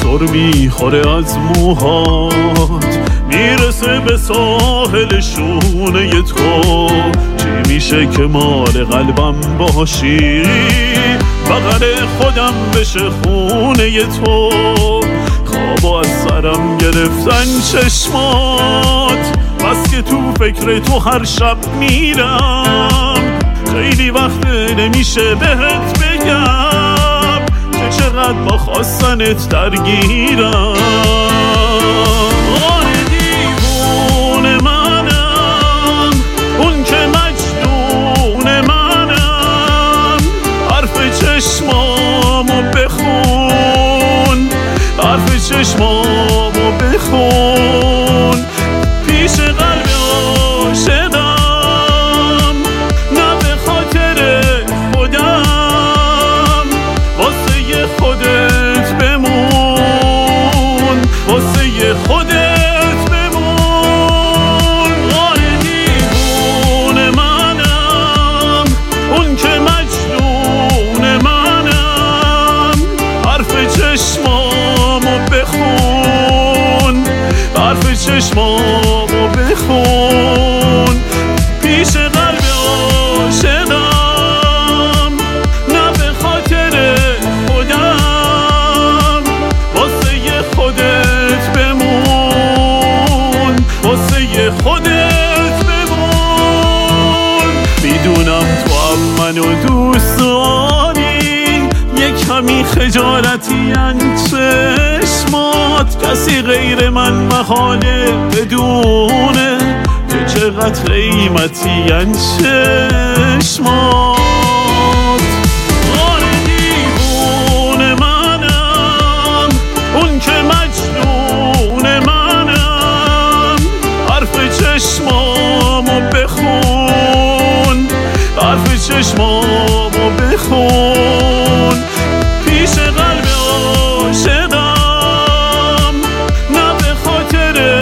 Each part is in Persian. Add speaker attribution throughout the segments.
Speaker 1: شر میخوره از موهات، میرسه به ساحل شونه تو. چی میشه که مال قلبم باشی، بغل خودم بشه خونه تو. خوابو از سرم گرفتن چشمات، بس که تو فکر تو هر شب میرم. خیلی وقت نمیشه بهت بگم که چقدر با خواستنت درگیرم. آره دیوونه منم، اون که مجنون منم. حرف چشمامو بخون، حرف چشمامو بخون. پیش قلب عاشقم، نه به خاطر خودم. واسه خودت بمون، واسه خودت بمون. آره دیوونه منم، اون که مجنون منم. حرف چشمامو بخون، حرف چشمامو بخون. پیش قلب عاشقم، نه به خاطر خودم. واسه خودت بمون، واسه خودت بمون. میدونم تو هم منو دوست داری، یک کمی خجالتی ان چشمات. کسی غیر من محاله بدونه که چقدر قیمتی ان چشمات. آره دیوونه منم، اون که مجنون منم. حرف چشمامو بخون، حرف چشمامو بخون. پیش قلب عاشقم، نه به خاطر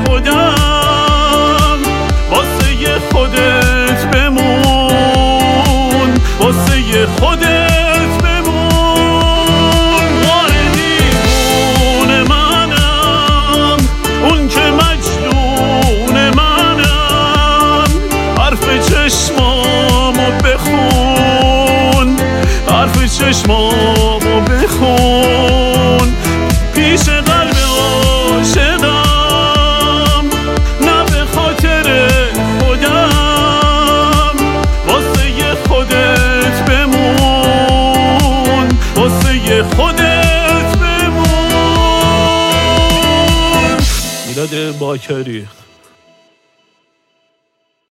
Speaker 1: خودم. واسه خودت بمون، واسه خودت بمون. آره دیوونه منم، اون که مجنون منم. حرف چشمامو بخون، حرف چشمامو بخون. پیش قلب عاشقم، نه به خاطر خودم. واسه خودت بمون، واسه خودت بمون. میلاد باکری.